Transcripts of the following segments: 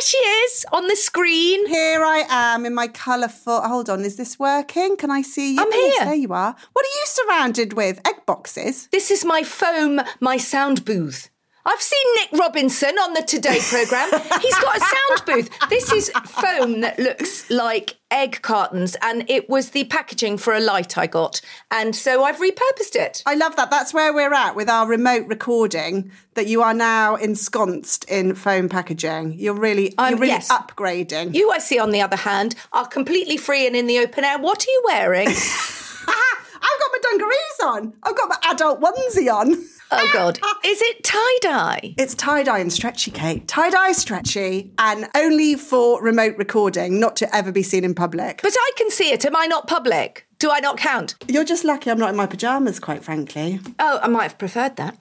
she is on the screen. Here I am in my colourful... Hold on, is this working? Can I see you? I'm here. Yes, there you are. What are you surrounded with? Egg boxes? This is my sound booth. I've seen Nick Robinson on the Today programme. He's got a sound booth. This is foam that looks like egg cartons, and it was the packaging for a light I got. And so I've repurposed it. I love that. That's where we're at with our remote recording, that you are now ensconced in foam packaging. You're really yes. upgrading. You, I see, on the other hand, are completely free and in the open air. What are you wearing? I've got my dungarees on. I've got my adult onesie on. Oh, God. Is it tie-dye? It's tie-dye and stretchy, Kate. Tie-dye, stretchy, and only for remote recording, not to ever be seen in public. But I can see it. Am I not public? Do I not count? You're just lucky I'm not in my pyjamas, quite frankly. Oh, I might have preferred that.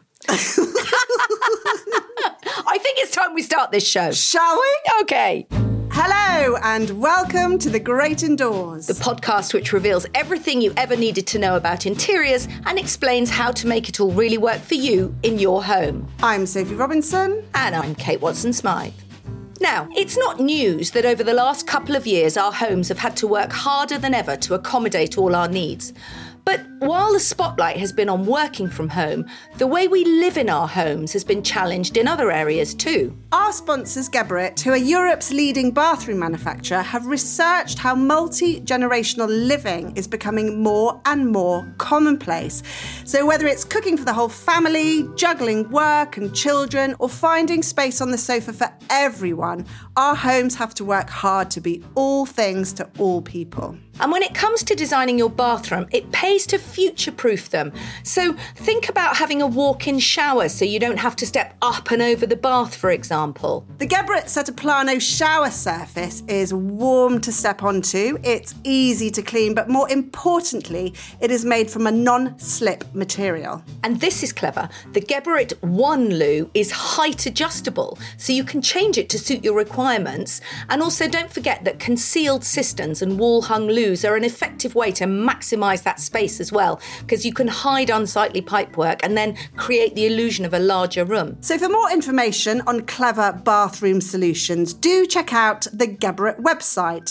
I think it's time we start this show. Shall we? Okay. Hello and welcome to The Great Indoors. The podcast which reveals everything you ever needed to know about interiors and explains how to make it all really work for you in your home. I'm Sophie Robinson. And I'm Kate Watson-Smythe. Now, it's not news that over the last couple of years our homes have had to work harder than ever to accommodate all our needs. But while the spotlight has been on working from home, the way we live in our homes has been challenged in other areas too. Our sponsors, Geberit, who are Europe's leading bathroom manufacturer, have researched how multi-generational living is becoming more and more commonplace. So whether it's cooking for the whole family, juggling work and children, or finding space on the sofa for everyone, our homes have to work hard to be all things to all people. And when it comes to designing your bathroom, it pays to future-proof them. So think about having a walk-in shower so you don't have to step up and over the bath, for example. The Geberit Setaplano shower surface is warm to step onto, it's easy to clean, but more importantly, it is made from a non-slip material. And this is clever. The Geberit One Loo is height adjustable, so you can change it to suit your requirements. And also don't forget that concealed cisterns and wall-hung loos are an effective way to maximise that space as well, because you can hide unsightly pipework and then create the illusion of a larger room. So for more information on clever bathroom solutions, do check out the Geberit website,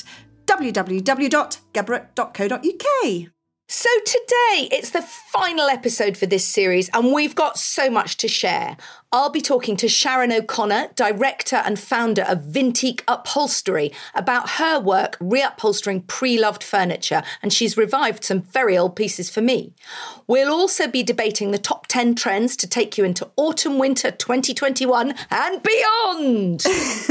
www.geberit.co.uk. So today, it's the final episode for this series, and we've got so much to share. I'll be talking to Sharon O'Connor, director and founder of Vintique Upholstery, about her work reupholstering pre-loved furniture, and she's revived some very old pieces for me. We'll also be debating the top 10 trends to take you into autumn-winter 2021 and beyond.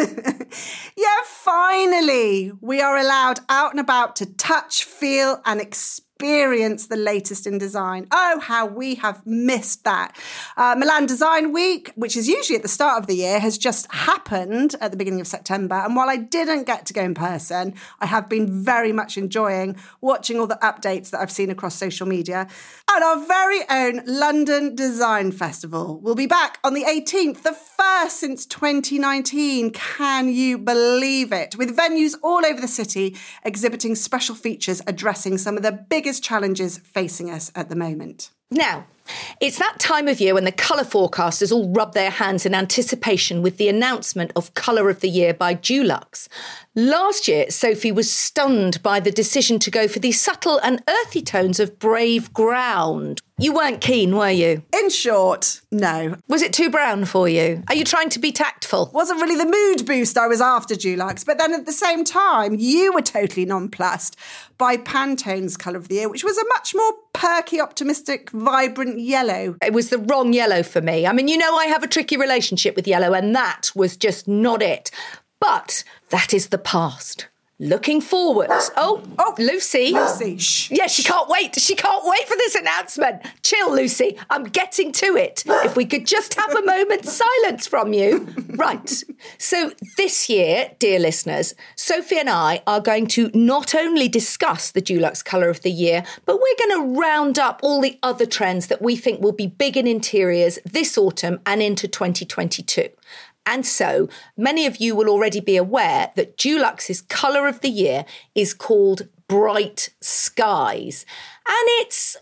Yeah, finally, we are allowed out and about to touch, feel and experience the latest in design. Oh, how we have missed that. Milan Design Week, which is usually at the start of the year, has just happened at the beginning of September. And while I didn't get to go in person, I have been very much enjoying watching all the updates that I've seen across social media. And our very own London Design Festival will be back on the 18th, the first since 2019. Can you believe it? With venues all over the city exhibiting special features addressing some of the biggest challenges facing us at the moment. Now, it's that time of year when the colour forecasters all rub their hands in anticipation with the announcement of Colour of the Year by Dulux. Last year, Sophie was stunned by the decision to go for the subtle and earthy tones of Brave Ground. You weren't keen, were you? In short, no. Was it too brown for you? Are you trying to be tactful? Wasn't really the mood boost I was after, Dulux, but then at the same time, you were totally nonplussed by Pantone's Colour of the Year, which was a much more perky, optimistic, vibrant yellow. It was the wrong yellow for me. I mean, you know I have a tricky relationship with yellow, and that was just not it. But that is the past. Looking forwards. Oh, Lucy. Lucy, shh. Yeah, she can't wait. She can't wait for this announcement. Chill, Lucy. I'm getting to it. If we could just have a moment's silence from you. Right. So this year, dear listeners, Sophie and I are going to not only discuss the Dulux Colour of the Year, but we're going to round up all the other trends that we think will be big in interiors this autumn and into 2022. And so many of you will already be aware that Dulux's Colour of the Year is called Bright Skies. And it's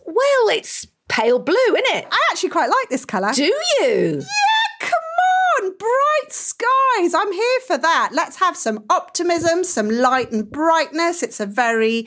pale blue, isn't it? I actually quite like this colour. Do you? Yeah, come on, bright bright skies. I'm here for that. Let's have some optimism, some light and brightness. It's a very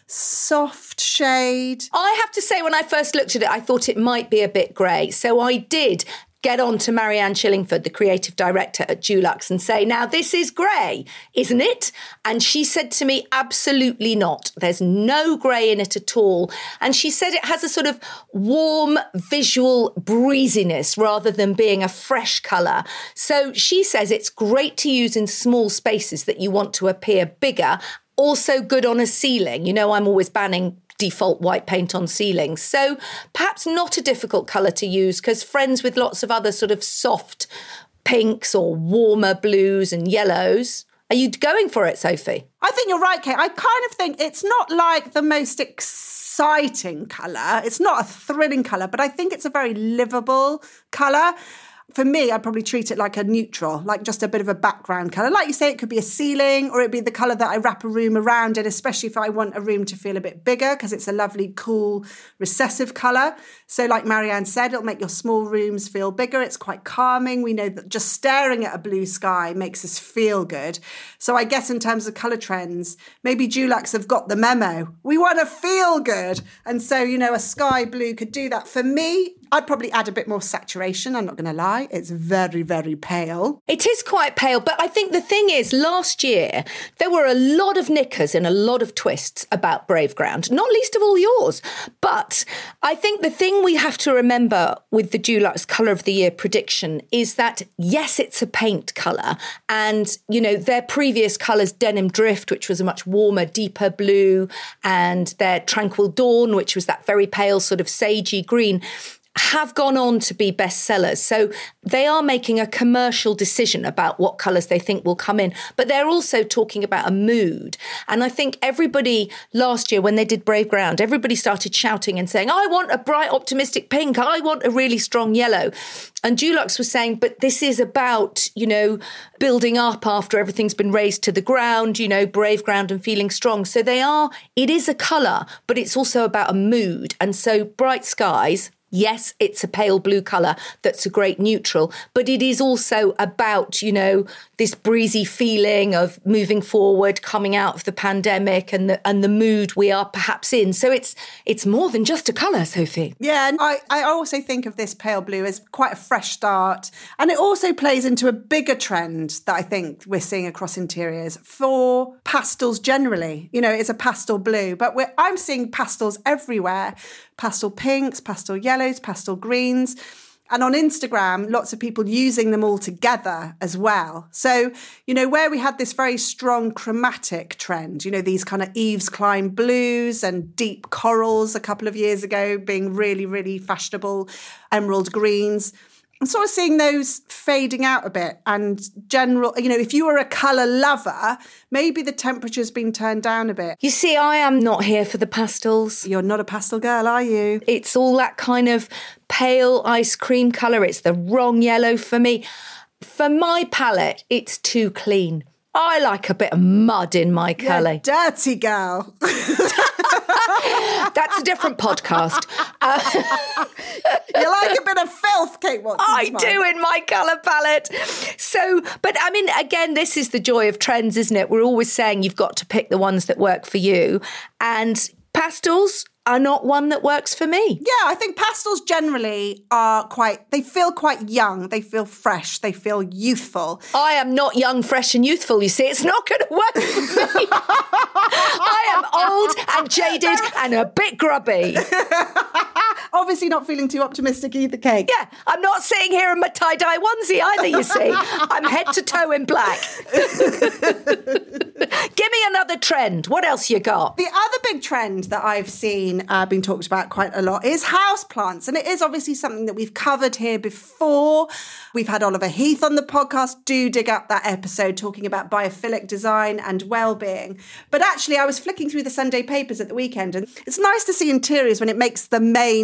soft shade. I have to say, when I first looked at it, I thought it might be a bit grey. So I did get on to Marianne Chillingford, the creative director at Dulux, and say, now this is grey, isn't it? And she said to me, absolutely not. There's no grey in it at all. And she said it has a sort of warm visual breeziness rather than being a fresh colour. So she says it's great to use in small spaces that you want to appear bigger. Also good on a ceiling. You know, I'm always banning default white paint on ceilings. So perhaps not a difficult colour to use, because friends with lots of other sort of soft pinks or warmer blues and yellows. Are you going for it, Sophie? I think you're right, Kate. I kind of think it's not like the most exciting colour. It's not a thrilling colour, but I think it's a very livable colour. For me, I'd probably treat it like a neutral, like just a bit of a background colour. Like you say, it could be a ceiling, or it'd be the colour that I wrap a room around in, especially if I want a room to feel a bit bigger, because it's a lovely, cool, recessive colour. So like Marianne said, it'll make your small rooms feel bigger. It's quite calming. We know that just staring at a blue sky makes us feel good. So I guess in terms of colour trends, maybe Dulux have got the memo. We want to feel good. And so, you know, a sky blue could do that. For me, I'd probably add a bit more saturation. I'm not going to lie. It's very, very pale. It is quite pale. But I think the thing is, last year, there were a lot of knickers and a lot of twists about Brave Ground, not least of all yours. But I think the thing we have to remember with the Dulux Colour of the Year prediction is that, yes, it's a paint colour. And, you know, their previous colours, Denim Drift, which was a much warmer, deeper blue, and their Tranquil Dawn, which was that very pale sort of sagey green, have gone on to be bestsellers. So they are making a commercial decision about what colours they think will come in, but they're also talking about a mood. And I think everybody last year, when they did Brave Ground, everybody started shouting and saying, I want a bright, optimistic pink. I want a really strong yellow. And Dulux was saying, but this is about, you know, building up after everything's been raised to the ground, you know, Brave Ground and feeling strong. So it is a colour, but it's also about a mood. And so Bright Skies, yes, it's a pale blue colour that's a great neutral, but it is also about, you know, this breezy feeling of moving forward, coming out of the pandemic and the mood we are perhaps in. So it's more than just a colour, Sophie. Yeah, and I also think of this pale blue as quite a fresh start. And it also plays into a bigger trend that I think we're seeing across interiors for pastels generally. You know, it's a pastel blue, but I'm seeing pastels everywhere. Pastel pinks, pastel yellows, pastel greens. And on Instagram, lots of people using them all together as well. So, you know, where we had this very strong chromatic trend, you know, these kind of Yves Klein blues and deep corals a couple of years ago being really, really fashionable, emerald greens. I'm sort of seeing those fading out a bit, and general, you know, if you were a colour lover, maybe the temperature's been turned down a bit. You see, I am not here for the pastels. You're not a pastel girl, are you? It's all that kind of pale ice cream colour. It's the wrong yellow for me. For my palette, it's too clean. I like a bit of mud in my colour. Dirty girl. That's a different podcast. You like a bit of filth, Kate Watson. I do in my colour palette. So, but I mean, again, this is the joy of trends, isn't it? We're always saying you've got to pick the ones that work for you. And pastels are not one that works for me. Yeah, I think pastels generally they feel quite young, they feel fresh, they feel youthful. I am not young, fresh and youthful, you see. It's not going to work for me. I am old and jaded and a bit grubby. Obviously not feeling too optimistic either, Kate. Yeah, I'm not sitting here in my tie-dye onesie either, you see. I'm head to toe in black. Give me another trend. What else you got? The other big trend that I've seen been talked about quite a lot is houseplants. And it is obviously something that we've covered here before. We've had Oliver Heath on the podcast. Do dig up that episode talking about biophilic design and well-being. But actually, I was flicking through the Sunday papers at the weekend, and it's nice to see interiors when it makes the main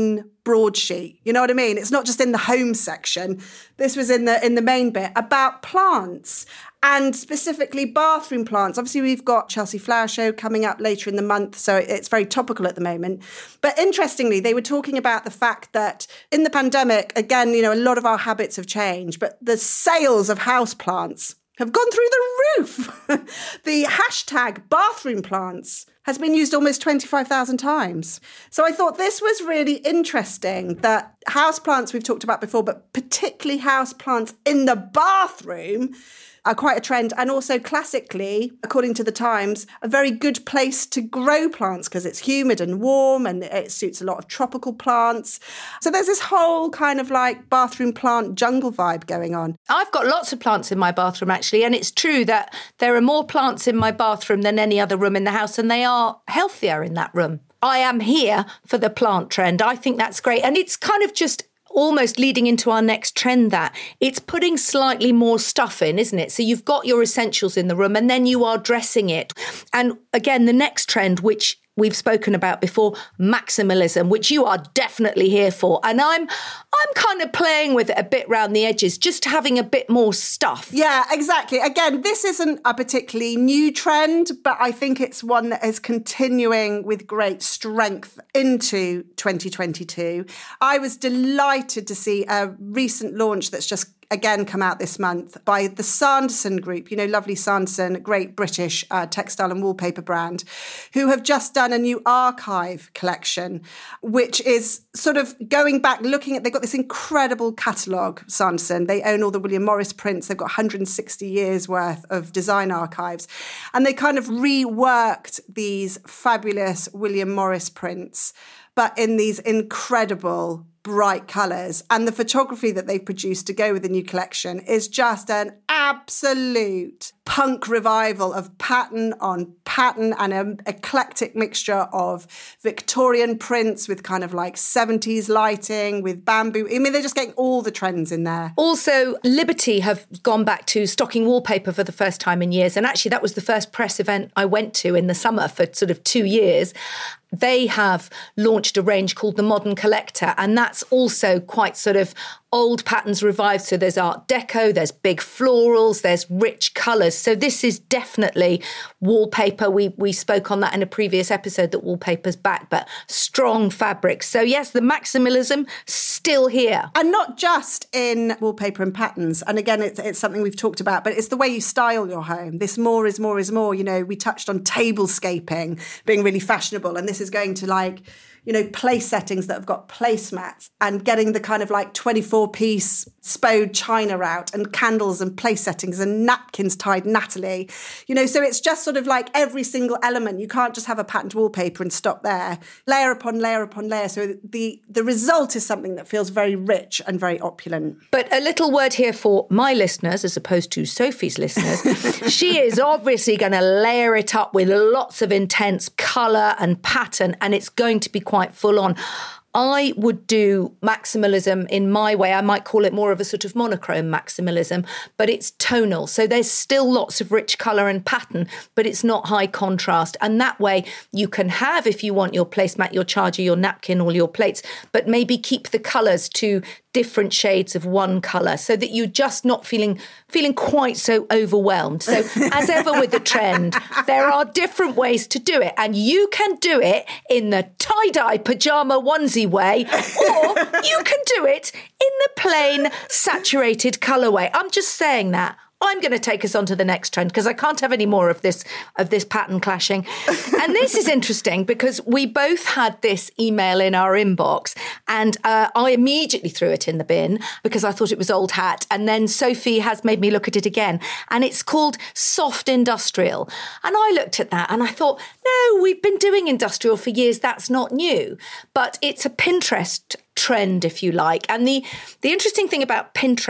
broadsheet. You know what I mean? It's not just in the home section. This was in the main bit about plants. And specifically bathroom plants. Obviously, we've got Chelsea Flower Show coming up later in the month, so it's very topical at the moment. But interestingly, they were talking about the fact that in the pandemic, again, a lot of our habits have changed, but the sales of houseplants have gone through the roof. The hashtag bathroom plants has been used almost 25,000 times. So I thought this was really interesting that houseplants we've talked about before, but particularly houseplants in the bathroom are quite a trend. And also classically, according to the Times, a very good place to grow plants because it's humid and warm and it suits a lot of tropical plants. So there's this whole kind of like bathroom plant jungle vibe going on. I've got lots of plants in my bathroom, actually. And it's true that there are more plants in my bathroom than any other room in the house, and they are healthier in that room. I am here for the plant trend. I think that's great. And it's kind of just almost leading into our next trend, that it's putting slightly more stuff in, isn't it? So you've got your essentials in the room and then you are dressing it. And again, the next trend, which we've spoken about before, maximalism, which you are definitely here for. And I'm kind of playing with it a bit round the edges, just having a bit more stuff. Yeah, exactly. Again, this isn't a particularly new trend, but I think it's one that is continuing with great strength into 2022. I was delighted to see a recent launch that's just again come out this month by the Sanderson Group, lovely Sanderson, great British textile and wallpaper brand, who have just done a new archive collection, which is sort of going back, looking at, they've got this incredible catalogue, Sanderson. They own all the William Morris prints. They've got 160 years worth of design archives. And they kind of reworked these fabulous William Morris prints, but in these incredible bright colours. And the photography that they've produced to go with the new collection is just an absolute punk revival of pattern on pattern and an eclectic mixture of Victorian prints with kind of like 70s lighting with bamboo. I mean, they're just getting all the trends in there. Also, Liberty have gone back to stocking wallpaper for the first time in years. And actually, that was the first press event I went to in the summer for sort of 2 years. They have launched a range called the Modern Collector, and that's also quite sort of old patterns revived. So there's Art Deco, there's big florals, there's rich colours. So this is definitely wallpaper. We spoke on that in a previous episode, that wallpaper's back, but strong fabrics. So yes, the maximalism still here. And not just in wallpaper and patterns. And again, it's something we've talked about, but it's the way you style your home. This more is more is more. We touched on tablescaping being really fashionable, and this is going to like, place settings that have got placemats and getting the kind of like 24-piece Spode china out and candles and place settings and napkins tied Natalie. So it's just sort of like every single element. You can't just have a patterned wallpaper and stop there. Layer upon layer upon layer. So the result is something that feels very rich and very opulent. But a little word here for my listeners as opposed to Sophie's listeners. She is obviously going to layer it up with lots of intense colour and pattern, and it's going to be quite full on. I would do maximalism in my way. I might call it more of a sort of monochrome maximalism, but it's tonal. So there's still lots of rich colour and pattern, but it's not high contrast. And that way you can have, if you want, your placemat, your charger, your napkin, all your plates, but maybe keep the colours to different shades of one colour so that you're just not feeling quite so overwhelmed. So as ever with the trend, there are different ways to do it, and you can do it in the tie-dye pyjama onesie way, or you can do it in the plain saturated colourway. I'm just saying that. I'm going to take us on to the next trend because I can't have any more of this pattern clashing. And this is interesting because we both had this email in our inbox, and I immediately threw it in the bin because I thought it was old hat. And then Sophie has made me look at it again, and it's called soft industrial. And I looked at that and I thought, no, we've been doing industrial for years. That's not new. But it's a Pinterest trend, if you like. And the interesting thing about Pinterest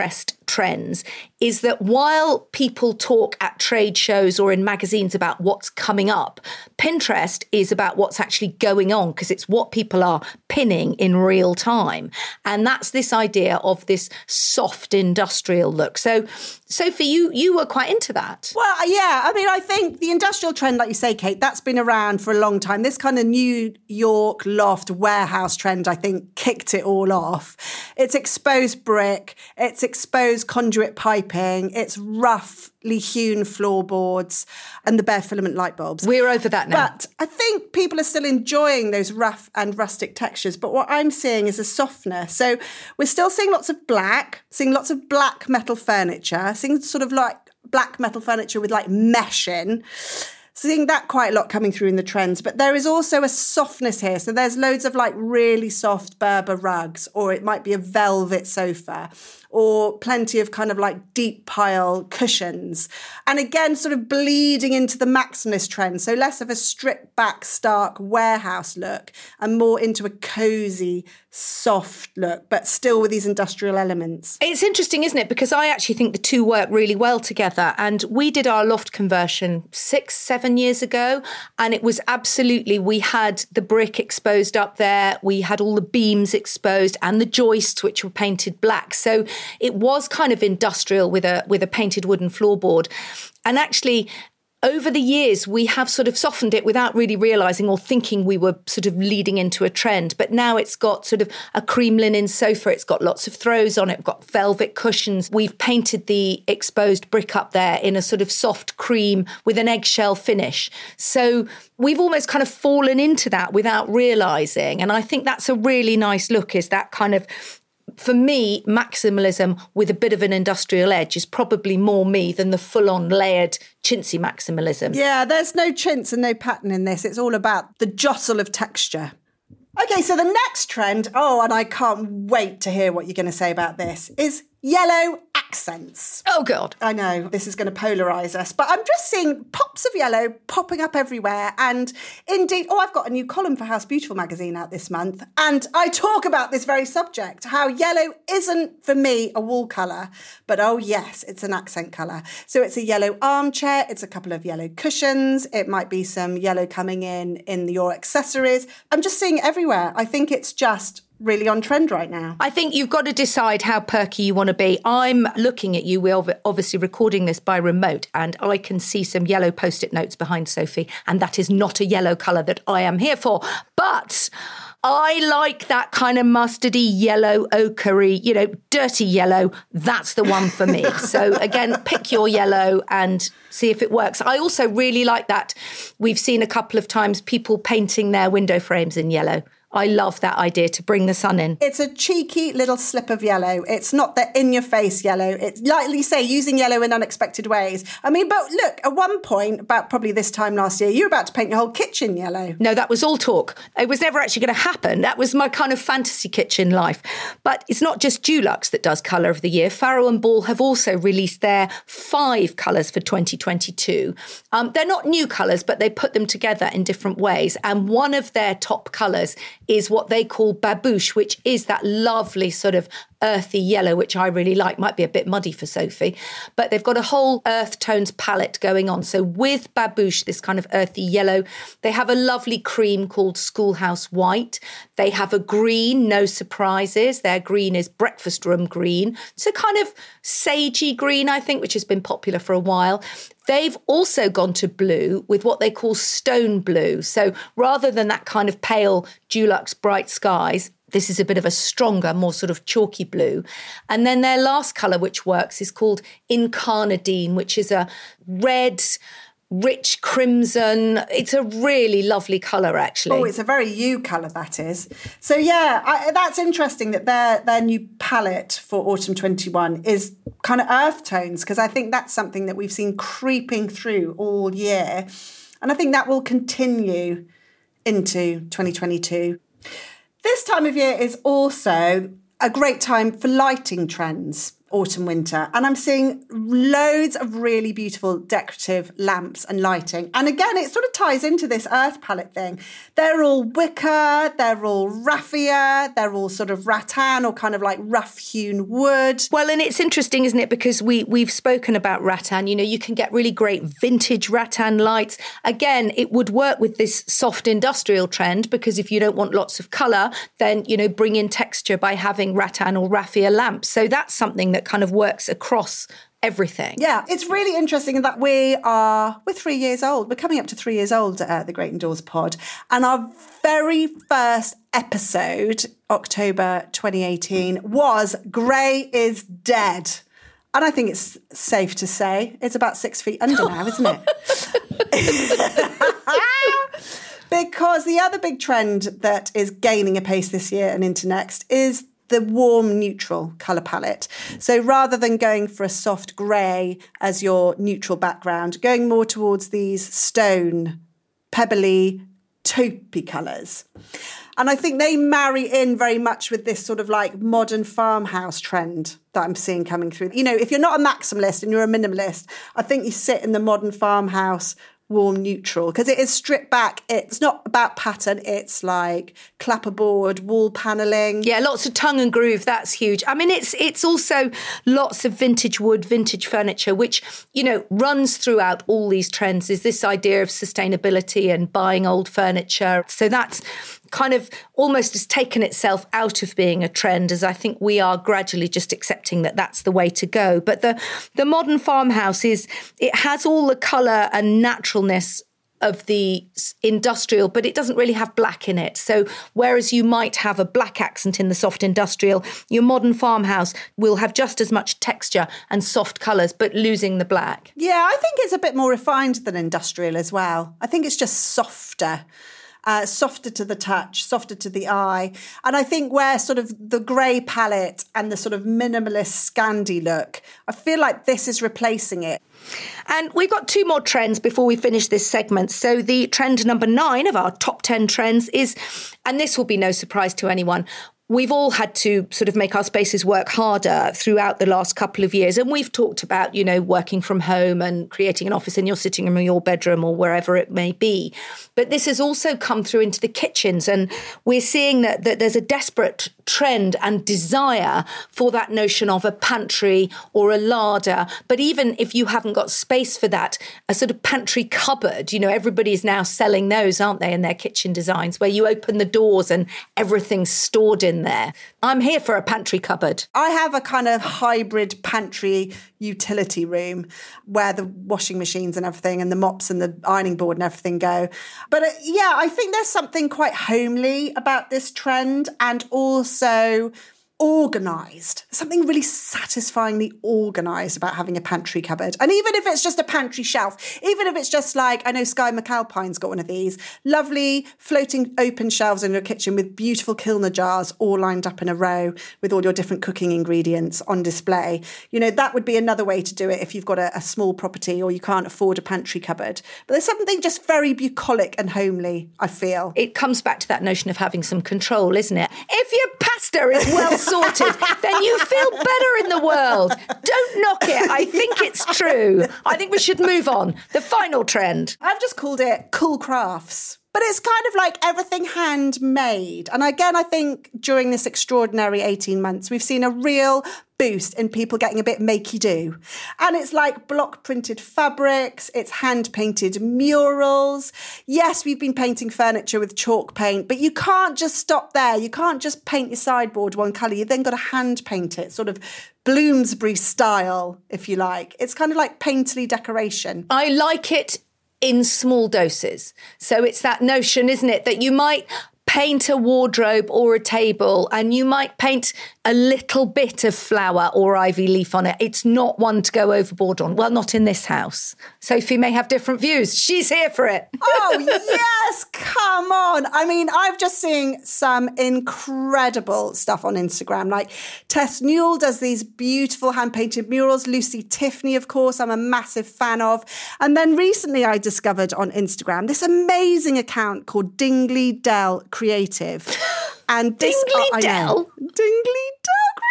trends is that while people talk at trade shows or in magazines about what's coming up, Pinterest is about what's actually going on because it's what people are pinning in real time. And that's this idea of this soft industrial look. So, Sophie, you were quite into that. Well, yeah. I mean, I think the industrial trend, like you say, Kate, that's been around for a long time. This kind of New York loft warehouse trend, I think, kicked it all off. It's exposed brick, it's exposed conduit piping, it's roughly hewn floorboards and the bare filament light bulbs. We're over that now. But I think people are still enjoying those rough and rustic textures. But what I'm seeing is a softness. So we're still seeing lots of black, seeing lots of black metal furniture, seeing sort of like black metal furniture with like mesh in. Seeing that quite a lot coming through in the trends. But there is also a softness here. So there's loads of like really soft Berber rugs, or it might be a velvet sofa, or plenty of kind of like deep pile cushions. And again, sort of bleeding into the maximalist trend. So less of a stripped back, stark warehouse look and more into a cozy, soft look, but still with these industrial elements. It's interesting, isn't it? Because I actually think the two work really well together. And we did our loft conversion 6-7 years ago. And it was absolutely, we had the brick exposed up there. We had all the beams exposed and the joists, which were painted black. So it was kind of industrial with a painted wooden floorboard. And actually, over the years, we have sort of softened it without really realising or thinking we were sort of leading into a trend. But now it's got sort of a cream linen sofa. It's got lots of throws on it. We've got velvet cushions. We've painted the exposed brick up there in a sort of soft cream with an eggshell finish. So we've almost kind of fallen into that without realising. And I think that's a really nice look, is that kind of, for me, maximalism with a bit of an industrial edge is probably more me than the full-on layered chintzy maximalism. Yeah, there's no chintz and no pattern in this. It's all about the jostle of texture. Okay, so the next trend, and I can't wait to hear what you're going to say about this, is yellow accents. Oh, God. I know, this is going to polarise us, but I'm just seeing pops of yellow popping up everywhere. And indeed, I've got a new column for House Beautiful magazine out this month, and I talk about this very subject, how yellow isn't, for me, a wall colour, but yes, it's an accent colour. So it's a yellow armchair, it's a couple of yellow cushions, it might be some yellow coming in your accessories. I'm just seeing it everywhere. I think it's just really on trend right now. I think you've got to decide how perky you want to be. I'm looking at you. We're obviously recording this by remote, and I can see some yellow Post-it notes behind Sophie, and that is not a yellow colour that I am here for. But I like that kind of mustardy, yellow, ochre-y, dirty yellow. That's the one for me. So again, pick your yellow and see if it works. I also really like that. We've seen a couple of times people painting their window frames in yellow. I love that idea, to bring the sun in. It's a cheeky little slip of yellow. It's not the in-your-face yellow. It's, like you say, using yellow in unexpected ways. I mean, but look, at one point, about probably this time last year, you were about to paint your whole kitchen yellow. No, that was all talk. It was never actually going to happen. That was my kind of fantasy kitchen life. But it's not just Dulux that does Colour of the Year. Farrow & Ball have also released their 5 colours for 2022. They're not new colours, but they put them together in different ways. And one of their top colours is what they call babouche, which is that lovely sort of earthy yellow, which I really like. Might be a bit muddy for Sophie, but they've got a whole earth tones palette going on. So with babouche, this kind of earthy yellow, they have a lovely cream called Schoolhouse White. They have a green, no surprises. Their green is breakfast room green. It's a kind of sagey green, I think, which has been popular for a while. They've also gone to blue with what they call stone blue. So rather than that kind of pale Dulux bright skies, this is a bit of a stronger, more sort of chalky blue. And then their last colour, which works, is called Incarnadine, which is a red, rich crimson. It's a really lovely colour, actually. Oh, it's a very you colour, that is. So, yeah, that's interesting that their new palette for Autumn 21 is kind of earth tones, because I think that's something that we've seen creeping through all year. And I think that will continue into 2022. This time of year is also a great time for lighting trends. autumn, winter. And I'm seeing loads of really beautiful decorative lamps and lighting. And again, it sort of ties into this earth palette thing. They're all wicker, they're all raffia, they're all sort of rattan or kind of like rough hewn wood. Well, and it's interesting, isn't it? Because we've spoken about rattan. You know, you can get really great vintage rattan lights. Again, it would work with this soft industrial trend, because if you don't want lots of colour, then, you know, bring in texture by having rattan or raffia lamps. So that's something that kind of works across everything. Yeah, it's really interesting that we're 3 years old. We're coming up to 3 years old at the Great Indoors Pod. And our very first episode, October 2018, was Grey is Dead. And I think it's safe to say it's about 6 feet under now, isn't it? Because the other big trend that is gaining apace this year and into next is the warm neutral colour palette. So rather than going for a soft grey as your neutral background, going more towards these stone, pebbly, taupey colours. And I think they marry in very much with this sort of like modern farmhouse trend that I'm seeing coming through. You know, if you're not a maximalist and you're a minimalist, I think you sit in the modern farmhouse warm neutral, because it is stripped back. It's not about pattern. It's like clapperboard, wall paneling. Yeah, lots of tongue and groove. That's huge. I mean, it's also lots of vintage wood, vintage furniture, which, you know, runs throughout all these trends, is this idea of sustainability and buying old furniture. So that's kind of almost has taken itself out of being a trend, as I think we are gradually just accepting that that's the way to go. But the modern farmhouse it has all the colour and naturalness of the industrial, but it doesn't really have black in it. So whereas you might have a black accent in the soft industrial, your modern farmhouse will have just as much texture and soft colours, but losing the black. Yeah, I think it's a bit more refined than industrial as well. I think it's just softer. Softer to the touch, softer to the eye. And I think where sort of the grey palette and the sort of minimalist Scandi look, I feel like this is replacing it. And we've got 2 more trends before we finish this segment. So the trend number 9 of our top 10 trends is, and this will be no surprise to anyone, we've all had to sort of make our spaces work harder throughout the last couple of years. And we've talked about, you know, working from home and creating an office in your sitting room or your bedroom or wherever it may be. But this has also come through into the kitchens. And we're seeing that there's a desperate trend and desire for that notion of a pantry or a larder. But even if you haven't got space for that, a sort of pantry cupboard, you know, everybody's now selling those, aren't they, in their kitchen designs, where you open the doors and everything's stored in there. I'm here for a pantry cupboard. I have a kind of hybrid pantry utility room where the washing machines and everything and the mops and the ironing board and everything go. But yeah, I think there's something quite homely about this trend, and also organised. Something really satisfyingly organised about having a pantry cupboard. And even if it's just a pantry shelf, even if it's just like, I know Skye McAlpine's got one of these, lovely floating open shelves in your kitchen with beautiful Kilner jars all lined up in a row with all your different cooking ingredients on display. You know, that would be another way to do it if you've got a small property or you can't afford a pantry cupboard. But there's something just very bucolic and homely, I feel. It comes back to that notion of having some control, isn't it? If your pasta is well sorted, then you feel better in the world. Don't knock it. I think it's true. I think we should move on. The final trend. I've just called it cool crafts. But it's kind of like everything handmade. And again, I think during this extraordinary 18 months, we've seen a real boost in people getting a bit makey-do. And it's like block printed fabrics, it's hand painted murals. Yes, we've been painting furniture with chalk paint, but you can't just stop there. You can't just paint your sideboard one colour. You've then got to hand paint it, sort of Bloomsbury style, if you like. It's kind of like painterly decoration. I like it in small doses. So it's that notion, isn't it, that you might paint a wardrobe or a table and you might paint a little bit of flower or ivy leaf on it. It's not one to go overboard on. Well, not in this house. Sophie may have different views. She's here for it. Oh, yes, come on. I mean, I've just seen some incredible stuff on Instagram. Like Tess Newell does these beautiful hand-painted murals. Lucy Tiffany, of course, I'm a massive fan of. And then recently I discovered on Instagram this amazing account called Dingley Dell Creative. And this, Dingley Dell? Dingley Dell Creative.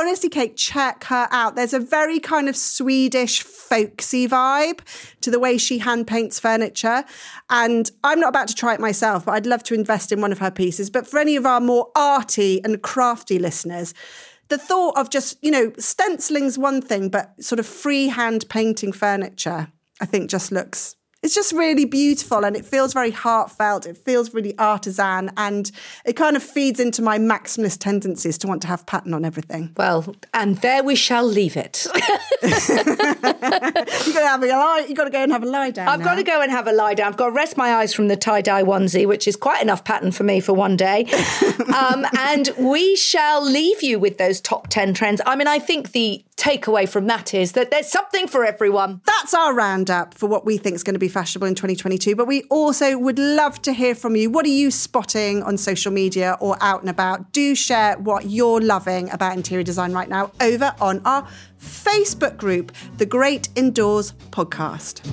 honestly, Kate, check her out. There's a very kind of Swedish folksy vibe to the way she hand paints furniture. And I'm not about to try it myself, but I'd love to invest in one of her pieces. But for any of our more arty and crafty listeners, the thought of just, stenciling's one thing, but sort of freehand painting furniture, I think it's just really beautiful, and it feels very heartfelt. It feels really artisan, and it kind of feeds into my maximalist tendencies to want to have pattern on everything. Well, and there we shall leave it. You've got to go and have a lie down. I've got to go and have a lie down. I've got to rest my eyes from the tie-dye onesie, which is quite enough pattern for me for one day. And we shall leave you with those top 10 trends. I mean, I think the takeaway from that is that there's something for everyone. That's our roundup for what we think is going to be fashionable in 2022. But we also would love to hear from you. What are you spotting on social media or out and about? Do share what you're loving about interior design right now over on our Facebook group, The Great Indoors Podcast.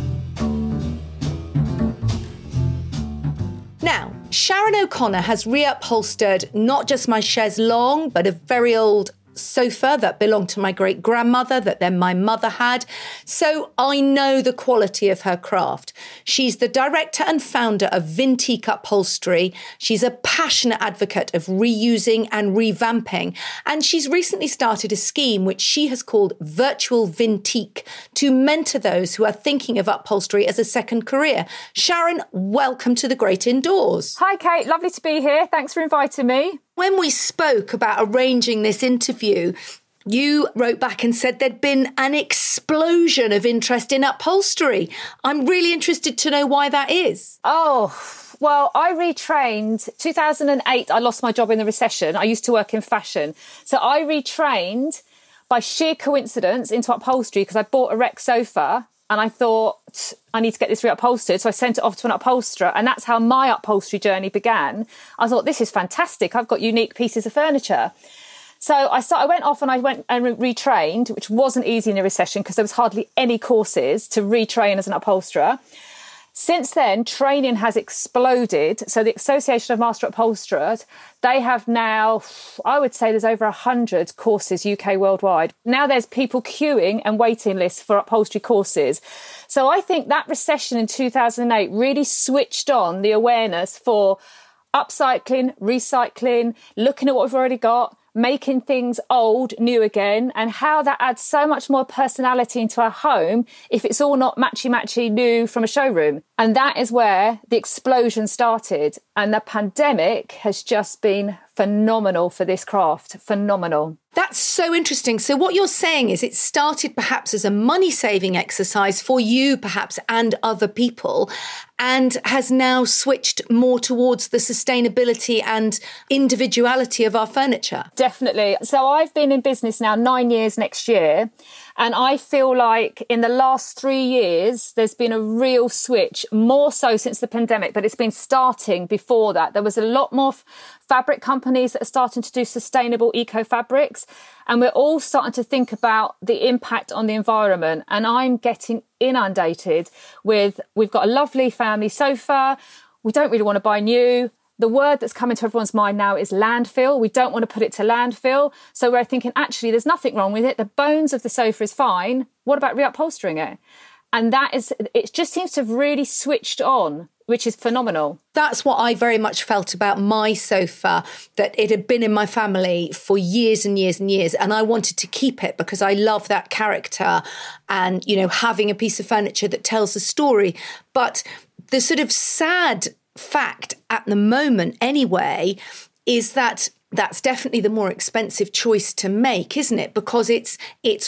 Now, Sharon O'Connor has reupholstered not just my chaise longue, but a very old sofa that belonged to my great-grandmother that then my mother had. So I know the quality of her craft. She's the director and founder of Vintique Upholstery. She's a passionate advocate of reusing and revamping. And she's recently started a scheme which she has called Virtual Vintique to mentor those who are thinking of upholstery as a second career. Sharon, welcome to The Great Indoors. Hi, Kate. Lovely to be here. Thanks for inviting me. When we spoke about arranging this interview, you wrote back and said there'd been an explosion of interest in upholstery. I'm really interested to know why that is. Oh, well, I retrained. 2008, I lost my job in the recession. I used to work in fashion. So I retrained by sheer coincidence into upholstery because I bought a rec sofa. And I thought, I need to get this reupholstered. So I sent it off to an upholsterer. And that's how my upholstery journey began. I thought, this is fantastic. I've got unique pieces of furniture. So I went off and retrained, which wasn't easy in a recession because there was hardly any courses to retrain as an upholsterer. Since then, training has exploded. So the Association of Master Upholsterers, they have now, I would say there's over 100 courses UK worldwide. Now there's people queuing and waiting lists for upholstery courses. So I think that recession in 2008 really switched on the awareness for upcycling, recycling, looking at what we've already got, making things old, new again, and how that adds so much more personality into our home if it's all not matchy-matchy new from a showroom. And that is where the explosion started. And the pandemic has just been phenomenal for this craft. Phenomenal. That's so interesting. So what you're saying is it started perhaps as a money-saving exercise for you, perhaps, and other people, and has now switched more towards the sustainability and individuality of our furniture. Definitely. So I've been in business now 9 years next year. And I feel like in the last 3 years, there's been a real switch, more so since the pandemic, but it's been starting before that. There was a lot more fabric companies that are starting to do sustainable eco fabrics. And we're all starting to think about the impact on the environment. And I'm getting inundated with, we've got a lovely family sofa. We don't really want to buy new. The word that's coming to everyone's mind now is landfill. We don't want to put it to landfill. So we're thinking, actually, there's nothing wrong with it. The bones of the sofa is fine. What about reupholstering it? And it just seems to have really switched on, which is phenomenal. That's what I very much felt about my sofa, that it had been in my family for years and years and years. And I wanted to keep it because I love that character and, having a piece of furniture that tells a story. But the sort of sad fact at the moment anyway is that that's definitely the more expensive choice to make, isn't it? Because it's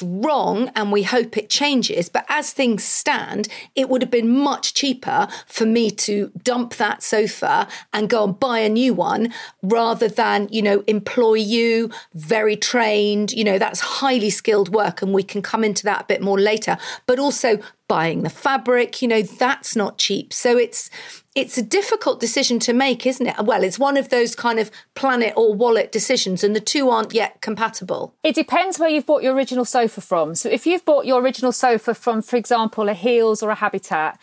wrong and we hope it changes. But as things stand, it would have been much cheaper for me to dump that sofa and go and buy a new one rather than, employ you, very trained, that's highly skilled work. And we can come into that a bit more later. But also buying the fabric, that's not cheap. So it's a difficult decision to make, isn't it? Well, it's one of those kind of planet or wallet decisions, and the two aren't yet compatible. It depends where you've bought your original sofa from. So if you've bought your original sofa from, for example, a Heels or a Habitat,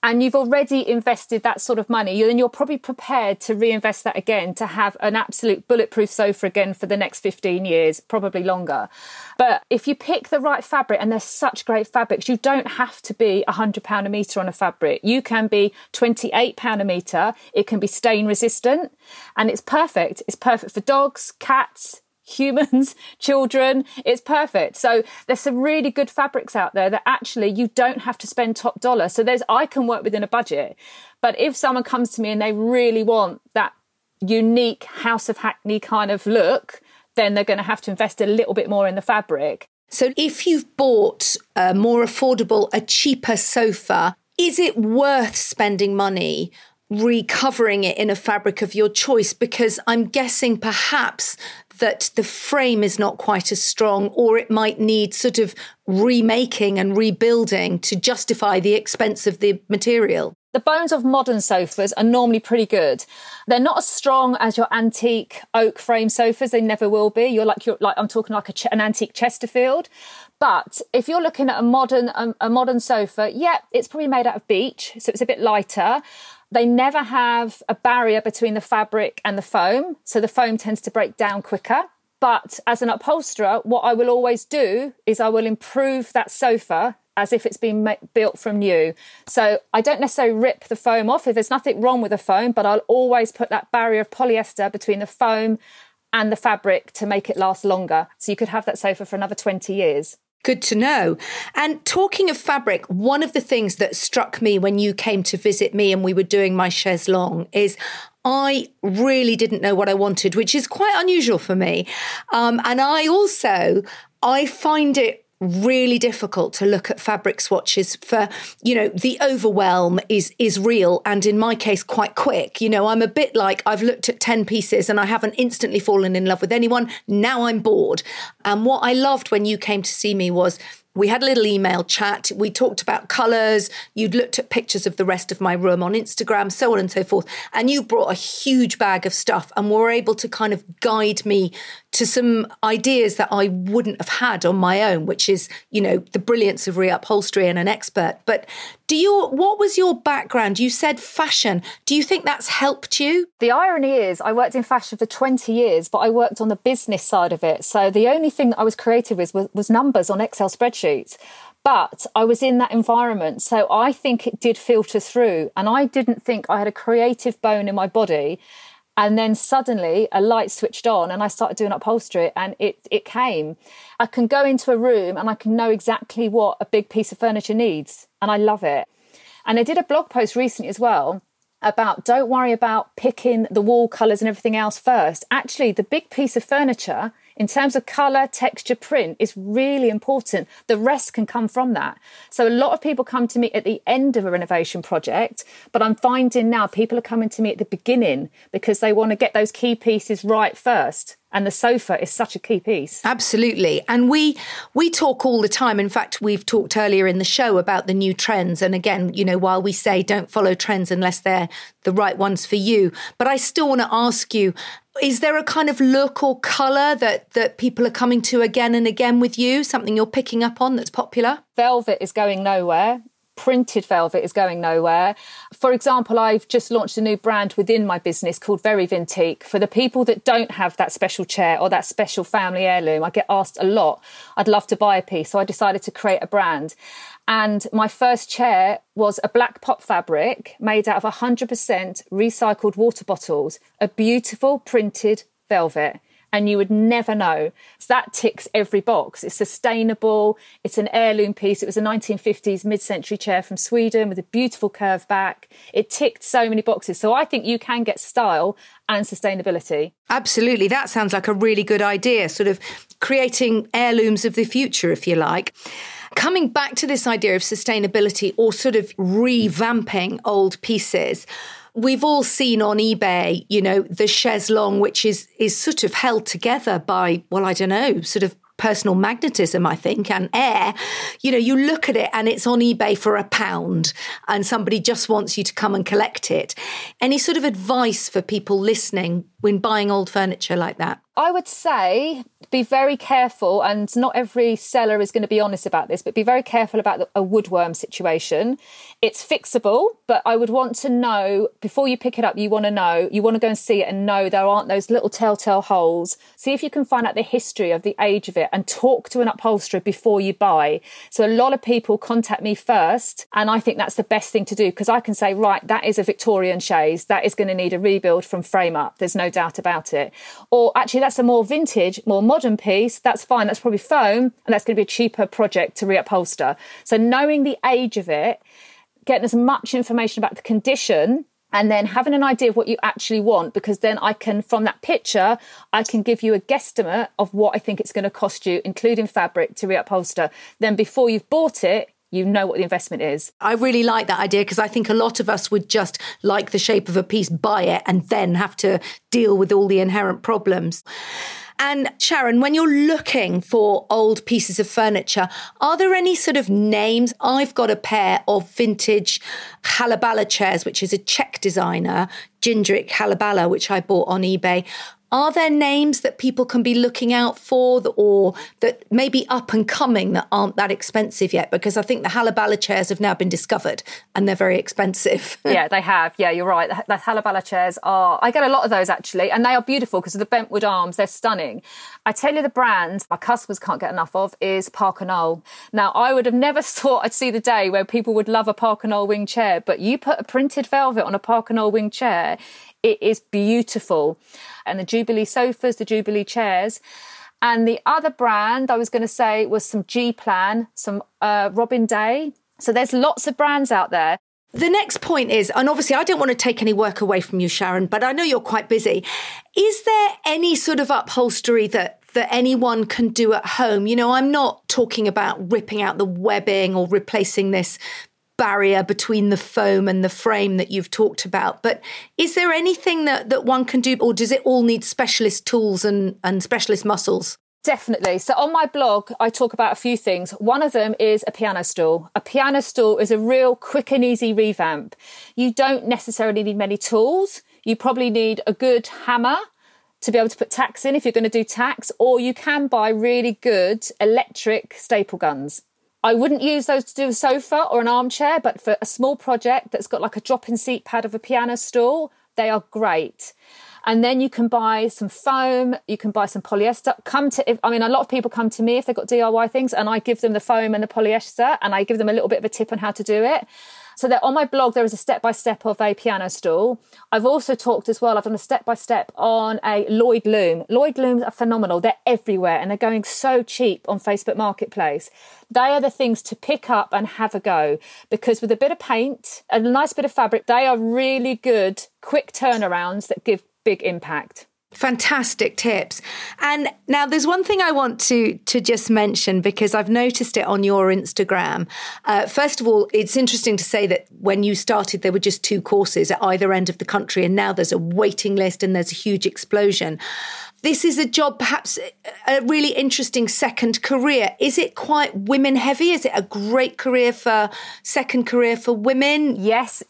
and you've already invested that sort of money, then you're probably prepared to reinvest that again to have an absolute bulletproof sofa again for the next 15 years, probably longer. But if you pick the right fabric, and there's such great fabrics, you don't have to be £100 a metre on a fabric. You can be £28 a metre. It can be stain resistant, and it's perfect. It's perfect for dogs, cats, humans, children. It's perfect. So there's some really good fabrics out there that actually you don't have to spend top dollar. So I can work within a budget. But if someone comes to me and they really want that unique House of Hackney kind of look, then they're going to have to invest a little bit more in the fabric. So if you've bought a more affordable, a cheaper sofa, is it worth spending money recovering it in a fabric of your choice? Because I'm guessing perhaps that the frame is not quite as strong, or it might need sort of remaking and rebuilding to justify the expense of the material. The bones of modern sofas are normally pretty good. They're not as strong as your antique oak frame sofas. They never will be. You're like I'm talking like an antique Chesterfield. But if you're looking at a modern sofa, yeah, it's probably made out of beech, so it's a bit lighter. They never have a barrier between the fabric and the foam, so the foam tends to break down quicker. But as an upholsterer, what I will always do is I will improve that sofa as if it's been built from new. So I don't necessarily rip the foam off if there's nothing wrong with the foam, but I'll always put that barrier of polyester between the foam and the fabric to make it last longer. So you could have that sofa for another 20 years. Good to know. And talking of fabric, one of the things that struck me when you came to visit me and we were doing my chaise longue is I really didn't know what I wanted, which is quite unusual for me. And I find it really difficult to look at fabric swatches for, the overwhelm is real. And in my case, quite quick. I'm a bit like I've looked at 10 pieces and I haven't instantly fallen in love with anyone. Now I'm bored. And what I loved when you came to see me was we had a little email chat. We talked about colours. You'd looked at pictures of the rest of my room on Instagram, so on and so forth. And you brought a huge bag of stuff and were able to kind of guide me to some ideas that I wouldn't have had on my own, which is, the brilliance of reupholstery and an expert. But what was your background? You said fashion. Do you think that's helped you? The irony is I worked in fashion for 20 years, but I worked on the business side of it. So the only thing that I was creative with was numbers on Excel spreadsheets. But I was in that environment. So I think it did filter through. And I didn't think I had a creative bone in my body. And then suddenly a light switched on and I started doing upholstery and it came. I can go into a room and I can know exactly what a big piece of furniture needs. And I love it. And I did a blog post recently as well about don't worry about picking the wall colours and everything else first. Actually, the big piece of furniture in terms of colour, texture, print is really important. The rest can come from that. So a lot of people come to me at the end of a renovation project, but I'm finding now people are coming to me at the beginning because they want to get those key pieces right first. And the sofa is such a key piece. Absolutely. And we talk all the time. In fact, we've talked earlier in the show about the new trends. And again, while we say don't follow trends unless they're the right ones for you. But I still want to ask you, is there a kind of look or colour that people are coming to again and again with you? Something you're picking up on that's popular? Velvet is going nowhere. Printed velvet is going nowhere. For example, I've just launched a new brand within my business called Very Vintique. For the people that don't have that special chair or that special family heirloom, I get asked a lot, I'd love to buy a piece. So I decided to create a brand. And my first chair was a black pop fabric made out of 100% recycled water bottles, a beautiful printed velvet. And you would never know. So that ticks every box. It's sustainable. It's an heirloom piece. It was a 1950s mid-century chair from Sweden with a beautiful curved back. It ticked so many boxes. So I think you can get style and sustainability. Absolutely. That sounds like a really good idea, sort of creating heirlooms of the future, if you like. Coming back to this idea of sustainability or sort of revamping old pieces, we've all seen on eBay, the chaise longue, which is sort of held together by, sort of personal magnetism, I think, and air. You look at it and it's on eBay for £1 and somebody just wants you to come and collect it. Any sort of advice for people listening when buying old furniture like that? I would say be very careful, and not every seller is going to be honest about this, but be very careful about a woodworm situation. It's fixable, but I would want to know, before you pick it up, you want to go and see it and know there aren't those little telltale holes. See if you can find out the history of the age of it and talk to an upholsterer before you buy. So a lot of people contact me first, and I think that's the best thing to do, because I can say, right, that is a Victorian chaise, that is going to need a rebuild from frame up, there's no doubt about it. Or actually that's a more vintage, more modern piece, that's fine, that's probably foam, and that's going to be a cheaper project to reupholster. So knowing the age of it, getting as much information about the condition, and then having an idea of what you actually want, because then I can, from that picture, I can give you a guesstimate of what I think it's going to cost you, including fabric, to reupholster. Then before you've bought it, you know what the investment is. I really like that idea, because I think a lot of us would just like the shape of a piece, buy it, and then have to deal with all the inherent problems. And Sharon, when you're looking for old pieces of furniture, are there any sort of names? I've got a pair of vintage Halabala chairs, which is a Czech designer, Jindřich Halabala, which I bought on eBay. Are there names that people can be looking out for, or that may be up and coming that aren't that expensive yet? Because I think the Halabala chairs have now been discovered and they're very expensive. Yeah, they have. Yeah, you're right. The Halabala chairs I get a lot of those actually, and they are beautiful because of the bentwood arms. They're stunning. I tell you, the brand my customers can't get enough of is Parker Knoll. Now, I would have never thought I'd see the day where people would love a Parker Knoll wing chair, but you put a printed velvet on a Parker Knoll wing chair, it is beautiful. And the Jubilee sofas, the Jubilee chairs. And the other brand I was going to say was some G-Plan, some Robin Day. So there's lots of brands out there. The next point is, and obviously I don't want to take any work away from you, Sharon, but I know you're quite busy. Is there any sort of upholstery that anyone can do at home? You know, I'm not talking about ripping out the webbing or replacing this barrier between the foam and the frame that you've talked about. But is there anything that one can do, or does it all need specialist tools and specialist muscles? Definitely. So on my blog, I talk about a few things. One of them is a piano stool. A piano stool is a real quick and easy revamp. You don't necessarily need many tools. You probably need a good hammer to be able to put tacks in if you're going to do tacks, or you can buy really good electric staple guns. I wouldn't use those to do a sofa or an armchair, but for a small project that's got like a drop-in seat pad of a piano stool, they are great. And then you can buy some foam, you can buy some polyester. A lot of people come to me if they've got DIY things, and I give them the foam and the polyester, and I give them a little bit of a tip on how to do it. So that on my blog, there is a step-by-step of a piano stool. I've also talked as well, I've done a step-by-step on a Lloyd loom. Lloyd looms are phenomenal. They're everywhere, and they're going so cheap on Facebook Marketplace. They are the things to pick up and have a go, because with a bit of paint and a nice bit of fabric, they are really good, quick turnarounds that give big impact. Fantastic tips. And now there's one thing I want to just mention, because I've noticed it on your Instagram. First of all, it's interesting to say that when you started, there were just 2 courses at either end of the country, and now there's a waiting list and there's a huge explosion. This is a job, perhaps a really interesting second career. Is it quite women heavy? Is it a great second career for women? Yes.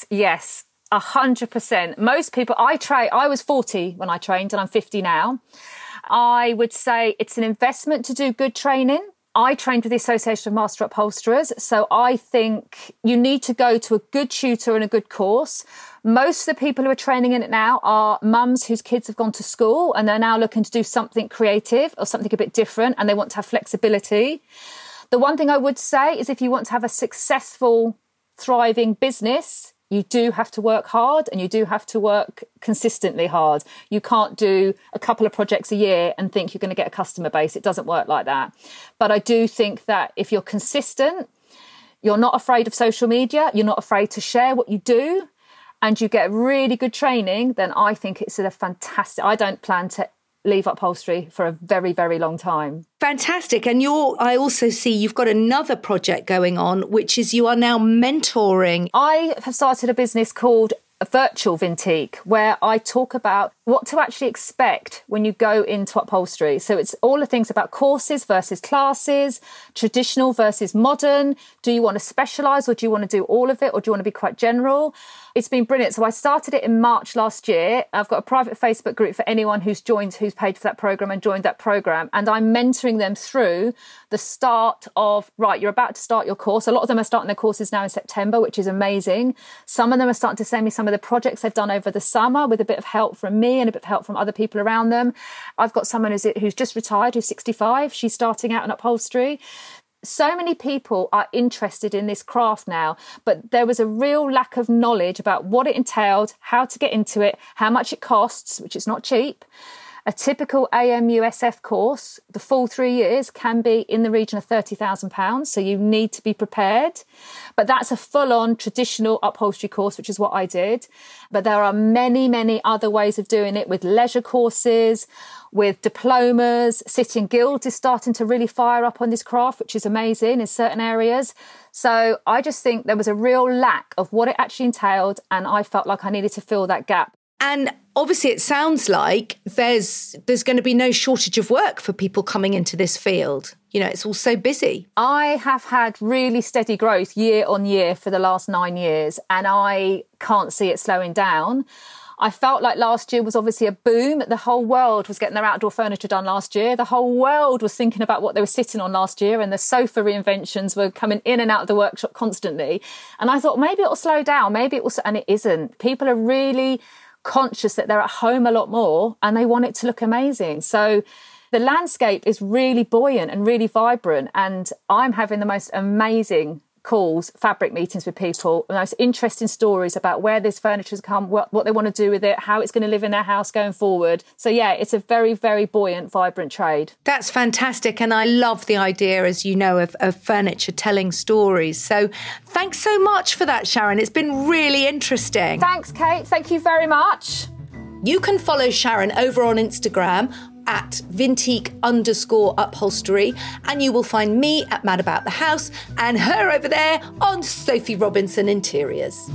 100%. Most people, I was 40 when I trained, and I'm 50 now. I would say it's an investment to do good training. I trained with the Association of Master Upholsterers, so I think you need to go to a good tutor and a good course. Most of the people who are training in it now are mums whose kids have gone to school and they're now looking to do something creative or something a bit different, and they want to have flexibility. The one thing I would say is, if you want to have a successful, thriving business, you do have to work hard, and you do have to work consistently hard. You can't do a couple of projects a year and think you're going to get a customer base. It doesn't work like that. But I do think that if you're consistent, you're not afraid of social media, you're not afraid to share what you do, and you get really good training, then I think it's a fantastic... I don't plan to leave upholstery for a very, very long time. Fantastic. And I also see you've got another project going on, which is you are now mentoring. I have started a business called Virtual Vintique, where I talk about what to actually expect when you go into upholstery. So it's all the things about courses versus classes, traditional versus modern. Do you want to specialise, or do you want to do all of it, or do you want to be quite general? It's been brilliant. So I started it in March last year. I've got a private Facebook group for anyone who's paid for that program and joined that program. And I'm mentoring them through the start of, right, you're about to start your course. A lot of them are starting their courses now in September, which is amazing. Some of them are starting to send me some of the projects they've done over the summer with a bit of help from me and a bit of help from other people around them. I've got someone who's just retired, who's 65. She's starting out in upholstery. So many people are interested in this craft now, but there was a real lack of knowledge about what it entailed, how to get into it, how much it costs, which is not cheap. A typical AMUSF course, the full 3 years, can be in the region of £30,000. So you need to be prepared. But that's a full-on traditional upholstery course, which is what I did. But there are many, many other ways of doing it with leisure courses, with diplomas. Sitting Guilds is starting to really fire up on this craft, which is amazing in certain areas. So I just think there was a real lack of what it actually entailed, and I felt like I needed to fill that gap. And obviously it sounds like there's going to be no shortage of work for people coming into this field. You know, it's all so busy. I have had really steady growth year on year for the last 9 years, and I can't see it slowing down. I felt like last year was obviously a boom. The whole world was getting their outdoor furniture done last year. The whole world was thinking about what they were sitting on last year, and the sofa reinventions were coming in and out of the workshop constantly. And I thought maybe it'll slow down, maybe it will, and it isn't. People are really conscious that they're at home a lot more and they want it to look amazing. So the landscape is really buoyant and really vibrant, and I'm having the most amazing calls, fabric meetings with people, the most interesting stories about where this furniture's come, what they want to do with it, how it's going to live in their house going forward. So yeah, it's a very, very buoyant, vibrant trade. That's fantastic. And I love the idea, as you know, of furniture telling stories. So thanks so much for that, Sharon. It's been really interesting. Thanks, Kate. Thank you very much. You can follow Sharon over on Instagram at Vintique_upholstery, and you will find me at Mad About the House and her over there on Sophie Robinson Interiors.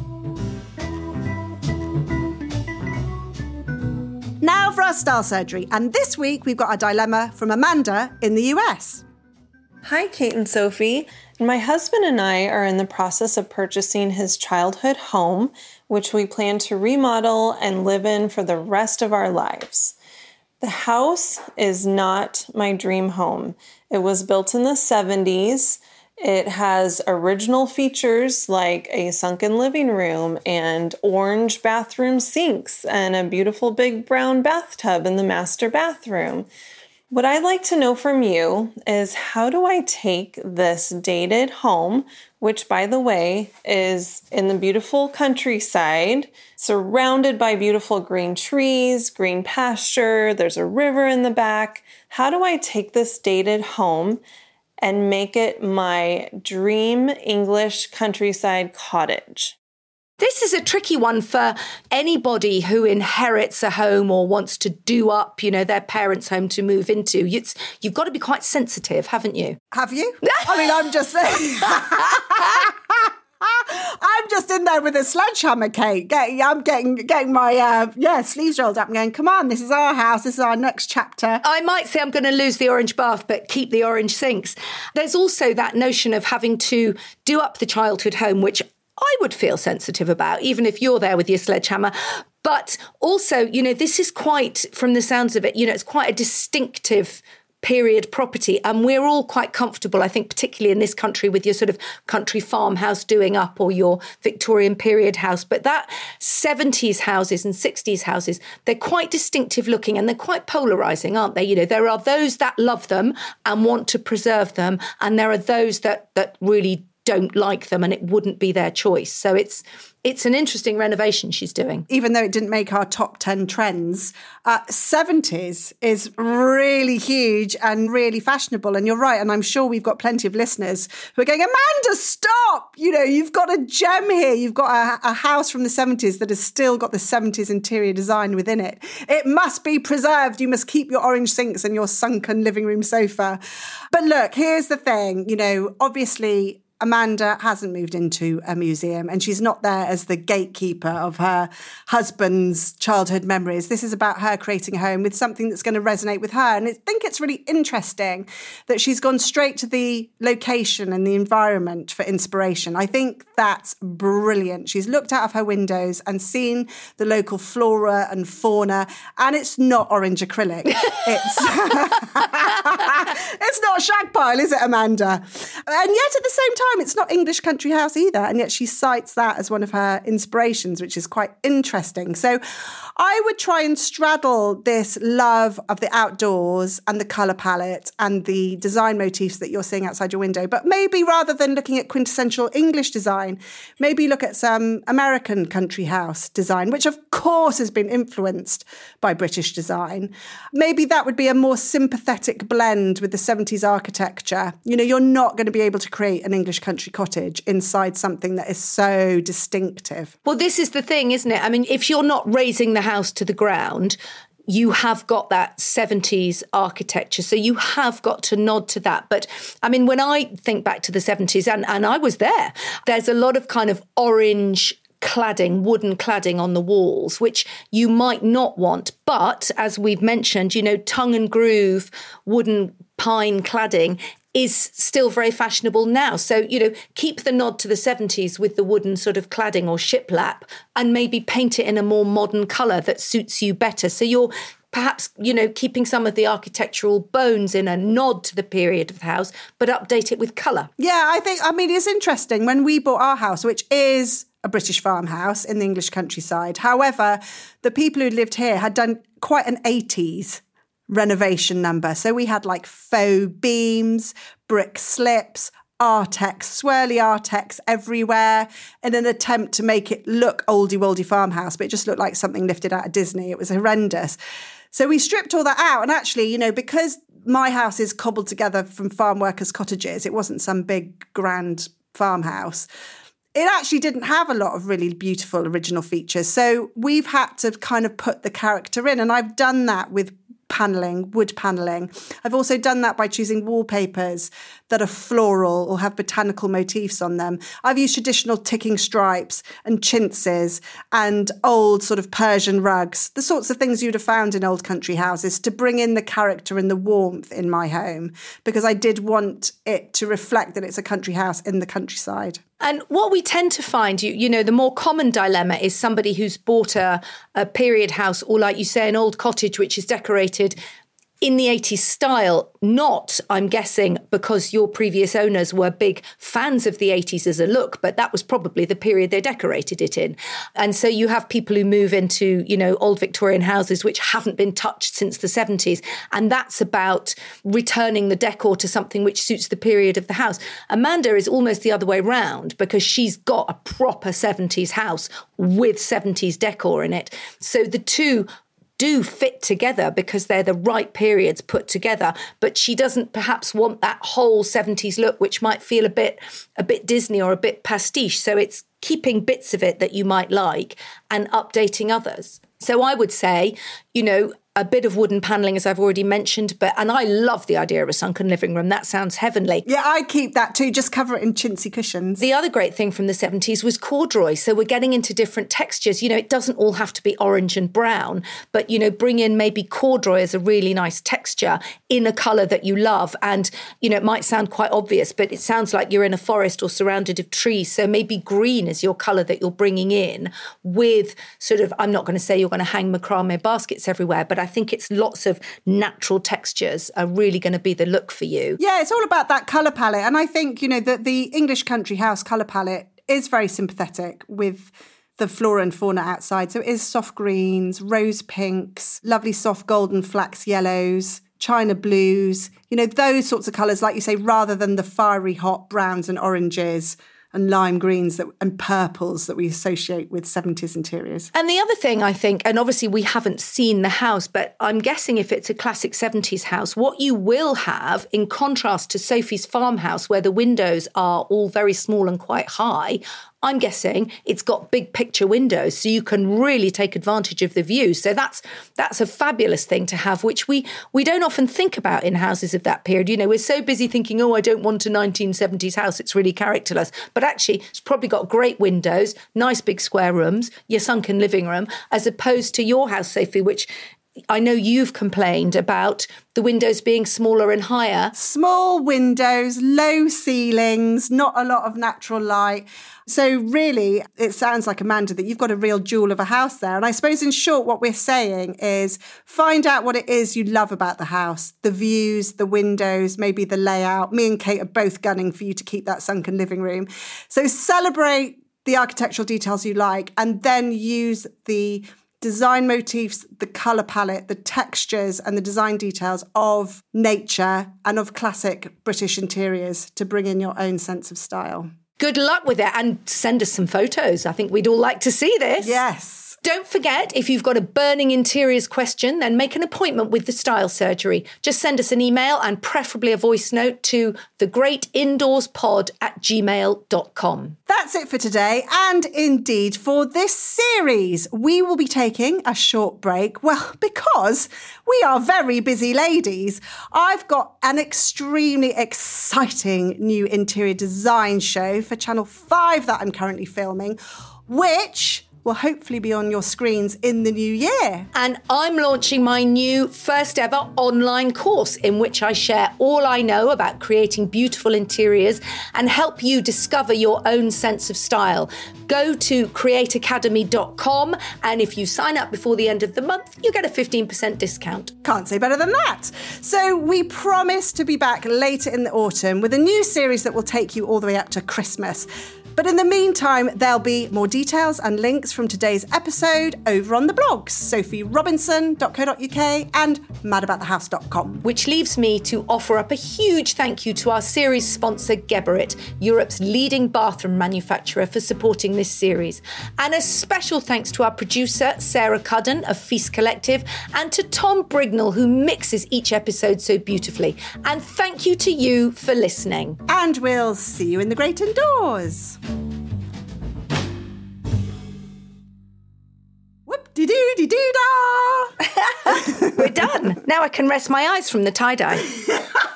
Now for our style surgery, and this week we've got a dilemma from Amanda in the US. Hi, Kate and Sophie. My husband and I are in the process of purchasing his childhood home, which we plan to remodel and live in for the rest of our lives. The house is not my dream home. It was built in the 70s. It has original features like a sunken living room and orange bathroom sinks and a beautiful big brown bathtub in the master bathroom. What I'd like to know from you is, how do I take this dated home, which, by the way, is in the beautiful countryside, surrounded by beautiful green trees, green pasture, there's a river in the back. How do I take this dated home and make it my dream English countryside cottage? This is a tricky one for anybody who inherits a home or wants to do up, you know, their parents' home to move into. You've got to be quite sensitive, haven't you? Have you? I mean, I'm just saying. I'm just in there with a sledgehammer, Kate. I'm getting my sleeves rolled up and going, come on, this is our house. This is our next chapter. I might say I'm going to lose the orange bath, but keep the orange sinks. There's also that notion of having to do up the childhood home, which I would feel sensitive about, even if you're there with your sledgehammer. But also, you know, this is quite, from the sounds of it, you know, it's quite a distinctive period property. And we're all quite comfortable, I think, particularly in this country, with your sort of country farmhouse doing up or your Victorian period house. But that 70s houses and 60s houses, they're quite distinctive looking and they're quite polarizing, aren't they? You know, there are those that love them and want to preserve them. And there are those that really don't like them and it wouldn't be their choice. So it's an interesting renovation she's doing. Even though it didn't make our top 10 trends, 70s is really huge and really fashionable. And you're right. And I'm sure we've got plenty of listeners who are going, Amanda, stop. You know, you've got a gem here. You've got a house from the 70s that has still got the 70s interior design within it. It must be preserved. You must keep your orange sinks and your sunken living room sofa. But look, here's the thing. You know, obviously, Amanda hasn't moved into a museum, and she's not there as the gatekeeper of her husband's childhood memories. This is about her creating a home with something that's going to resonate with her. And I think it's really interesting that she's gone straight to the location and the environment for inspiration. I think that's brilliant. She's looked out of her windows and seen the local flora and fauna, and it's not orange acrylic. It's not shag pile, is it, Amanda? And yet at the same time, it's not English country house either. And yet she cites that as one of her inspirations, which is quite interesting. So I would try and straddle this love of the outdoors and the colour palette and the design motifs that you're seeing outside your window. But maybe rather than looking at quintessential English design, maybe look at some American country house design, which of course has been influenced by British design. Maybe that would be a more sympathetic blend with the 70s architecture. You know, you're not going to be able to create an English country cottage inside something that is so distinctive. Well, this is the thing, isn't it? I mean, if you're not raising the house to the ground, you have got that 70s architecture. So you have got to nod to that. But I mean, when I think back to the 70s, and I was there, there's a lot of kind of orange cladding, wooden cladding on the walls, which you might not want. But as we've mentioned, you know, tongue and groove, wooden pine cladding is still very fashionable now. So, you know, keep the nod to the 70s with the wooden sort of cladding or shiplap and maybe paint it in a more modern colour that suits you better. So you're perhaps, you know, keeping some of the architectural bones in a nod to the period of the house, but update it with colour. Yeah, I mean, it's interesting. When we bought our house, which is a British farmhouse in the English countryside, however, the people who lived here had done quite an 80s renovation number. So we had like faux beams, brick slips, Artex, swirly Artex everywhere in an attempt to make it look oldie-woldy farmhouse, but it just looked like something lifted out of Disney. It was horrendous. So we stripped all that out. And actually, you know, because my house is cobbled together from farm workers' cottages, it wasn't some big grand farmhouse. It actually didn't have a lot of really beautiful original features. So we've had to kind of put the character in. And I've done that with panelling, wood panelling. I've also done that by choosing wallpapers that are floral or have botanical motifs on them. I've used traditional ticking stripes and chintzes and old sort of Persian rugs, the sorts of things you'd have found in old country houses to bring in the character and the warmth in my home, because I did want it to reflect that it's a country house in the countryside. And what we tend to find, you know, the more common dilemma is somebody who's bought a period house or, like you say, an old cottage which is decorated in the 80s style, not, I'm guessing, because your previous owners were big fans of the 80s as a look, but that was probably the period they decorated it in. And so you have people who move into, you know, old Victorian houses which haven't been touched since the 70s. And that's about returning the decor to something which suits the period of the house. Amanda is almost the other way round because she's got a proper 70s house with 70s decor in it. So the two do fit together because they're the right periods put together, but she doesn't perhaps want that whole 70s look, which might feel a bit Disney or a bit pastiche. So it's keeping bits of it that you might like and updating others. So I would say, you know, a bit of wooden panelling, as I've already mentioned, and I love the idea of a sunken living room. That sounds heavenly. Yeah, I keep that too. Just cover it in chintzy cushions. The other great thing from the 70s was corduroy. So we're getting into different textures. You know, it doesn't all have to be orange and brown, but, you know, bring in maybe corduroy as a really nice texture in a colour that you love. And, you know, it might sound quite obvious, but it sounds like you're in a forest or surrounded with trees. So maybe green is your colour that you're bringing in with sort of, I'm not going to say you're going to hang macrame baskets everywhere, but I think it's lots of natural textures are really going to be the look for you. Yeah, it's all about that colour palette. And I think, you know, that the English country house colour palette is very sympathetic with the flora and fauna outside. So it is soft greens, rose pinks, lovely soft golden flax yellows, china blues, you know, those sorts of colours, like you say, rather than the fiery hot browns and oranges and lime greens and purples that we associate with 70s interiors. And the other thing, I think, and obviously we haven't seen the house, but I'm guessing if it's a classic 70s house, what you will have, in contrast to Sophie's farmhouse, where the windows are all very small and quite high, I'm guessing it's got big picture windows, so you can really take advantage of the view. So that's a fabulous thing to have, which we don't often think about in houses of that period. You know, we're so busy thinking, oh, I don't want a 1970s house, it's really characterless. But actually, it's probably got great windows, nice big square rooms, your sunken living room, as opposed to your house, Sophie, which I know you've complained about the windows being smaller and higher. Small windows, low ceilings, not a lot of natural light. So really, it sounds like, Amanda, that you've got a real jewel of a house there. And I suppose in short, what we're saying is find out what it is you love about the house, the views, the windows, maybe the layout. Me and Kate are both gunning for you to keep that sunken living room. So celebrate the architectural details you like, and then use the design motifs, the colour palette, the textures and the design details of nature and of classic British interiors to bring in your own sense of style. Good luck with it, and send us some photos. I think we'd all like to see this. Yes. Don't forget, if you've got a burning interiors question, then make an appointment with the Style Surgery. Just send us an email and preferably a voice note to thegreatindoorspod@gmail.com. That's it for today, and indeed for this series. We will be taking a short break, well, because we are very busy ladies. I've got an extremely exciting new interior design show for Channel 5 that I'm currently filming, which will hopefully be on your screens in the new year. And I'm launching my new first ever online course in which I share all I know about creating beautiful interiors and help you discover your own sense of style. Go to createacademy.com, and if you sign up before the end of the month, you get a 15% discount. Can't say better than that. So we promise to be back later in the autumn with a new series that will take you all the way up to Christmas. But in the meantime, there'll be more details and links from today's episode over on the blogs, sophierobinson.co.uk and madaboutthehouse.com. Which leaves me to offer up a huge thank you to our series sponsor, Geberit, Europe's leading bathroom manufacturer, for supporting this series. And a special thanks to our producer, Sarah Cudden of Feast Collective, and to Tom Brignall, who mixes each episode so beautifully. And thank you to you for listening. And we'll see you in the great indoors. Whoop-de-doo-de-doo-dah! We're done. Now I can rest my eyes from the tie-dye.